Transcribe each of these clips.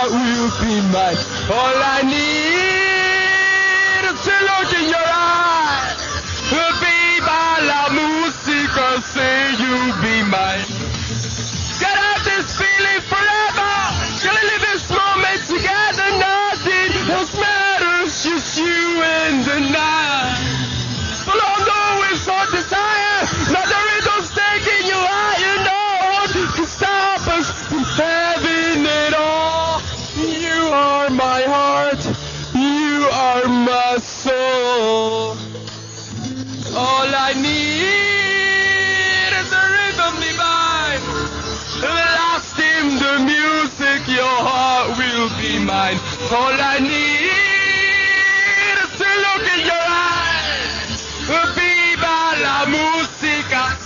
heart will be mine. All I need is to look in your eyes. Viva la música, say you'll be mine. Get out this feeling forever. Gonna live this moment together. Nothing else matters, just you and the night. But although it's our desire, not the rhythm's taking you higher. No one can stop us from having it all. You are my heart. You are my soul. All I need is a rhythm divine. Lost in the music, your heart will be mine. All I need is to look in your eyes. Viva la música.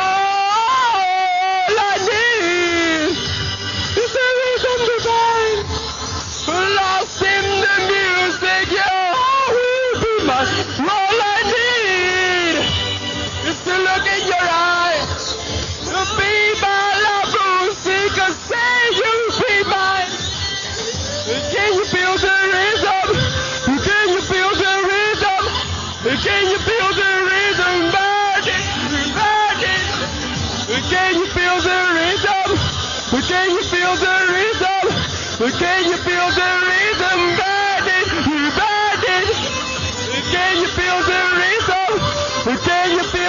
All I need is a rhythm divine. Lost in the music, your heart will be mine. All I need is to look in your eyes. Viva la música, say you'll be mine. Can you feel the rhythm? Can you feel the rhythm? Can you feel the rhythm burning, burning? Can you feel the rhythm? Can you feel the rhythm? Can you feel the rhythm burning, burning? Can you feel the rhythm? Can you feel